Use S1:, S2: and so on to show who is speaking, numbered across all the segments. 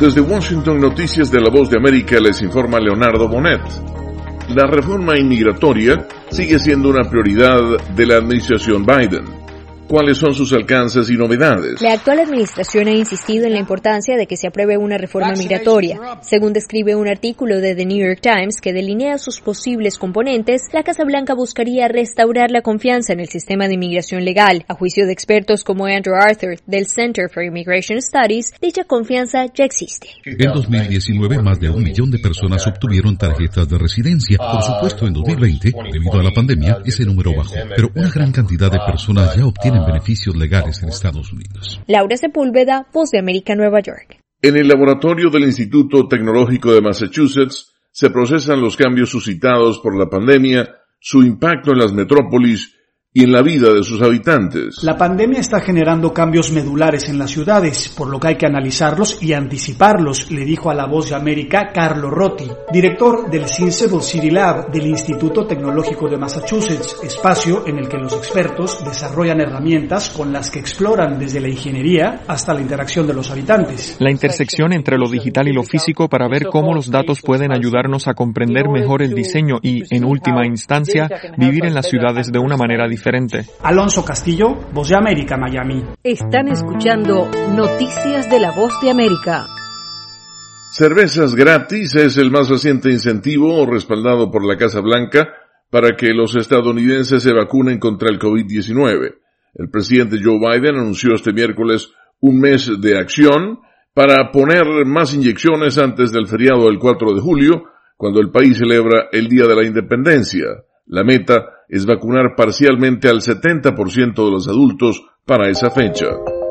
S1: Desde Washington, Noticias de la Voz de América, les informa Leonardo Bonet. La reforma inmigratoria sigue siendo una prioridad de la administración Biden. ¿Cuáles son sus alcances y novedades?
S2: La actual administración ha insistido en la importancia de que se apruebe una reforma migratoria. Según describe un artículo de The New York Times que delinea sus posibles componentes, la Casa Blanca buscaría restaurar la confianza en el sistema de inmigración legal. A juicio de expertos como Andrew Arthur del Center for Immigration Studies, dicha confianza ya existe.
S3: En 2019, más de 1 millón de personas obtuvieron tarjetas de residencia. Por supuesto, en 2020, debido a la pandemia, ese número bajó. Pero una gran cantidad de personas ya obtienen beneficios legales en Estados Unidos.
S2: Laura Sepúlveda, Voz de América, Nueva York.
S1: En el laboratorio del Instituto Tecnológico de Massachusetts se procesan los cambios suscitados por la pandemia, su impacto en las metrópolis y en la vida de sus habitantes.
S4: La pandemia está generando cambios medulares en las ciudades, por lo que hay que analizarlos y anticiparlos, le dijo a La Voz de América Carlo Rotti, director del Sensible City Lab del Instituto Tecnológico de Massachusetts, espacio en el que los expertos desarrollan herramientas con las que exploran desde la ingeniería hasta la interacción de los habitantes.
S5: La intersección entre lo digital y lo físico para ver cómo los datos pueden ayudarnos a comprender mejor el diseño y, en última instancia, vivir en las ciudades de una manera diferente.
S4: Alonso Castillo, Voz de América, Miami.
S6: Están escuchando Noticias de la Voz de América.
S1: Cervezas gratis es el más reciente incentivo respaldado por la Casa Blanca para que los estadounidenses se vacunen contra el COVID-19. El presidente Joe Biden anunció este miércoles un mes de acción para poner más inyecciones antes del feriado del 4 de julio, cuando el país celebra el Día de la Independencia. La meta es vacunar parcialmente al 70% de los adultos para esa fecha.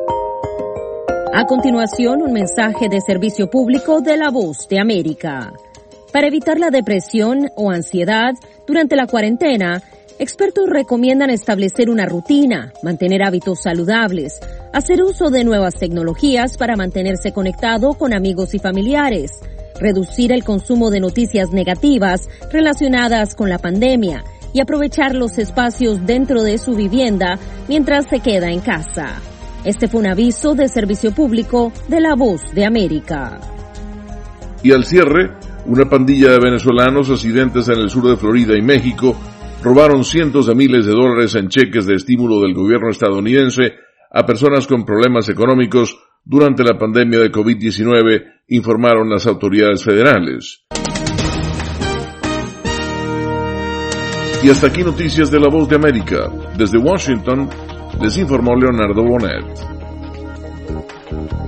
S6: A continuación, un mensaje de servicio público de La Voz de América. Para evitar la depresión o ansiedad durante la cuarentena, expertos recomiendan establecer una rutina, mantener hábitos saludables, hacer uso de nuevas tecnologías para mantenerse conectado con amigos y familiares, reducir el consumo de noticias negativas relacionadas con la pandemia y aprovechar los espacios dentro de su vivienda mientras se queda en casa. Este fue un aviso de servicio público de La Voz de América.
S1: Y al cierre, una pandilla de venezolanos residentes en el sur de Florida y México robaron cientos de miles de dólares en cheques de estímulo del gobierno estadounidense a personas con problemas económicos durante la pandemia de COVID-19, informaron las autoridades federales. Y hasta aquí Noticias de la Voz de América. Desde Washington, les informó Leonardo Bonet.